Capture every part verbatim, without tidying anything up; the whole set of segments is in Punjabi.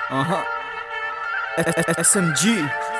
ਐਸ ਐਮ ਜੀ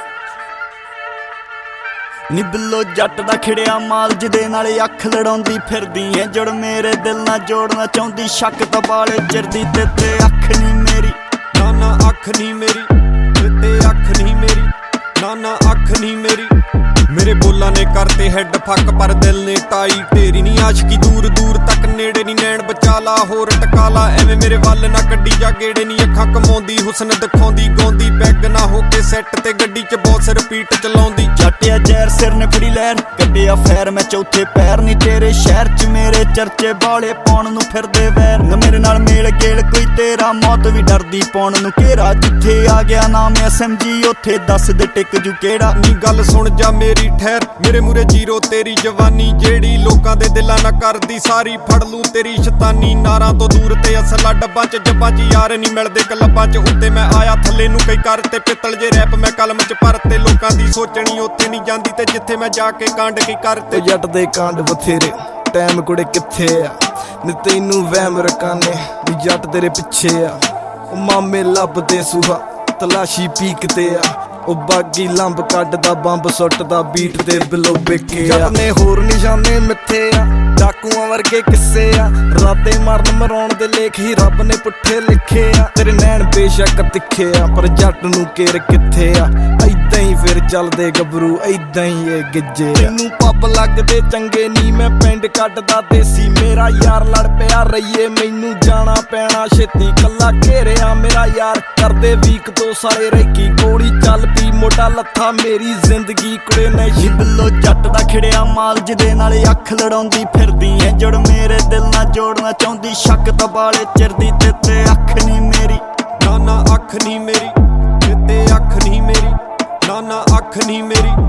ਨੀ ਬਿੱਲੋ ਜੱਟ ਦਾ ਖਿੜਿਆ ਮਾਲ ਜਿਹਦੇ ਨਾਲ ਅੱਖ ਲੜਾਉਂਦੀ ਫਿਰਦੀ ਐ ਜੁੜ ਮੇਰੇ ਦਿਲ ਨਾਲ ਜੋੜਨਾ ਚਾਹੁੰਦੀ ਸ਼ੱਕ ਤਾਂ ਬਾਲੇ ਚਿਰਦੀ ਤੇ ਤੇ ਅੱਖ ਨੀ ਮੇਰੀ ਨਾ ਨਾ ਅੱਖ ਨੀ ਮੇਰੀ ਤੇ ਅੱਖ ਨੀ ਮੇਰੀ ਨਾ ਨਾ ਅੱਖ ਨੀ ਮੇਰੀ ਮੇਰੇ ਬੋਲਾਂ ਨੇ ਕਰਤੇ ਹੈਡ ਫੱਕ ਪਰ ਦਿਲ ਨੇ ਟਾਈ ਢੇਰੀ ਨੀ ਆਸ਼ਕੀ ਦੂਰ ਦੂਰ ਤੱਕ ਨੇੜੇ ਨੀ ਨੈਣ ਬਚਾ ਲਾ ਹੋਰ ਟਕਾ ਲਾ ਐਵੇਂ ਮੇਰੇ ਵੱਲ ਨਾ ਕੱਢੀ ਜਾ ਗੇੜੇ ਨੀ ਅੱਖਾਂ ਕਮਾਉਂਦੀ ਹੁਸਨ ਦਿਖਾਉਂਦੀ ਗਾਉਂਦੀ ਪੈਗ ਨਾ ਹੋ ਕੇ ਸੈੱਟ ਤੇ ਗੱਡੀ ਚ ਬੌਸ ਰਿਪੀਟ ਚਲਾਉਂਦੀ ਜੱਟਿਆ ਜ਼ਹਿਰ ਸਿਰ ਨੇ ਫੜੀ ਲਹਿਰ ਕੱਢਿਆ ਫੈਰ ਮੈਂ ਚੌਥੇ ਪੈਰ ਨੀ ਤੇਰੇ ਸ਼ਹਿਰ ਚ ਮੇਰੇ ਚਰਚੇ ਬਾਲੇ ਪਾਉਣ ਨੂੰ ਫਿਰਦੇ ਵੈਰ ਨਾ ਮੇਰੇ ਨਾਲ ਮੇਲ ਗੇਲ ਕੋਈ ਤੇਰਾ ਮੌਤ ਵੀ ਡਰਦੀ ਪਾਉਣ ਨੂੰ ਘੇਰਾ ਜਿੱਥੇ ਆ ਗਿਆ ਨਾਮ ਐਸ ਐਮ ਜੀ ਉੱਥੇ ਦੱਸ ਦੇ ਟਿਕ ਜੂ ਕਿਹੜਾ ਨੀ ਗੱਲ ਸੁਣ ਜਾ ਮੇਰੀ ਠਹਿਰ ਮੇਰੇ ਮੂਰੇ ਜੀਰੋ ਤੇਰੀ ਜਵਾਨੀ ਜਿਹੜੀ ਲੋਕਾਂ ਦੇ ਦਿਲਾਂ ਨਾ ਕਰਦੀ ਸਾਰੀ ਫੜ ਲੂ ਤੇਰੀ ਸ਼ੈਤਾਨੀ ਨਾਰਾਂ ਤੋਂ ਦੂਰ ਤੇ ਅਸਲਾ ਡੱਬਾਂ ਚ ਜੱਬਾਂ ਚ ਯਾਰ ਨਹੀਂ ਮਿਲਦੇ ਕਲੱਬਾਂ ਚ ਉੱਤੇ ਮੈਂ ਆਇਆ ਥੱਲੇ ਨੂੰ ਕਈ ਕਰ ਤੇ ਪਿੱਤਲ ਜੇ ਰੈਪ ਮੈਂ ਕਲਮ ਚ ਭਰ ਤੇ ਲੋਕਾਂ ਦੀ ਸੋਚਣੀ ਉੱਥੇ ਨਹੀਂ ਜਾਂਦੀ ਤੇ ਜਿੱਥੇ ਮੈਂ ਜਾ ਕੇ ਕਾਂਡ ਕੀ ਕਰ ਤੇ ਜੱਟ ਦੇ ਕਾਂਡ ਬਥੇਰੇ ਟਾਈਮ ਕੁੜੇ ਕਿੱਥੇ ਆ ਨੀ ਤੈਨੂੰ ਵਹਿਮ ਰਕਾਨੇ ਨੀ ਜੱਟ ਤੇਰੇ ਪਿੱਛੇ ਆ ਉਹ ਮਾਮੇ ਲੱਭਦੇ ਸੂਹਾ ਤਲਾਸ਼ੀ ਪੀਕ ਤੇ ਆ ਉਹ ਬਾਗੀ ਲੰਬ ਕੱਢਦਾ ਬੰਬ ਸੁੱਟਦਾ ਬੀਟ ਤੇ ਬਿੱਲੋ ਬੇਕੇ ਆ ਜੱਟ ਨੇ ਹੋਰ ਨਿਸ਼ਾਨੇ ਮਿੱਥੇ ਆ ਡਾਕੂਆਂ ਵਰਗੇ ਕਿੱਸੇ ਆ ਰਾਤੇ ਮਰਨ ਮਰਾਉਣ ਦੇ ਲੇਖ ਹੀ ਰੱਬ ਨੇ ਪੁੱਠੇ ਲਿਖੇ ਆ ਤੇਰੇ ਨੈਣ ਬੇਸ਼ੱਕ ਤਿੱਖੇ ਆ ਪਰ ਜੱਟ ਨੂੰ ਕੇਰ ਕਿੱਥੇ ਆ ਏਦਾਂ ਹੀ ਫਿਰ ਚੱਲਦੇ ਗੱਭਰੂ ਏਦਾਂ ਹੀ ਇਹ ਗਿੱਜੇ ਤੈਨੂੰ ਪੱਬ ਲੱਗਦੇ ਚੰਗੇ ਨੀ ਮੈਂ ਪਿੰਡ ਕੱਢਦਾ ਦੇਸੀ ਮੇਰਾ ਯਾਰ ਲੜ ਪਿਆ ਰਹੀਏ ਮੈਨੂੰ ਜਾਣਾ ਪੈਣਾ ਛੇਤੀ ਕੱਲਾ ਘੇਰਿਆ ਮੇਰਾ ਯਾਰ ਕਰਦੇ ਵੀਕ ਦੋ ਸਾਰੇ ਰੈਕੀ ਗੋਲੀ ਚੱਲ ਪੀ ਮੋਟਾ ਲੱਥਾ ਮੇਰੀ ਜ਼ਿੰਦਗੀ ਕੁੜੇ ਨਹੀਂ ਬਿੱਲੋ ਜੱਟ ਦਾ ਖਿੜਿਆ ਮਾਲ ਜਿਹਦੇ ਨਾਲ ਅੱਖ ਲੜਾਉਂਦੀ ਫਿਰਦੀ ਐ ਜੁੜ ਮੇਰੇ ਦਿਲ ਨਾਲ ਜੋੜਨਾ ਚਾਹੁੰਦੀ ਸ਼ੱਕ ਤਾਂ ਬਾਲੇ ਚਿਰਦੀ ਤੇ ਤੇ ਅੱਖ ਨੀ ਮੇਰੀ ਨਾ ਨਾ ਅੱਖ ਨੀ ਮੇਰੀ ਤੇ ਅੱਖ ਨੀ ਮੇਰੀ ਨਾ ਨਾ ਅੱਖ ਨੀ ਮੇਰੀ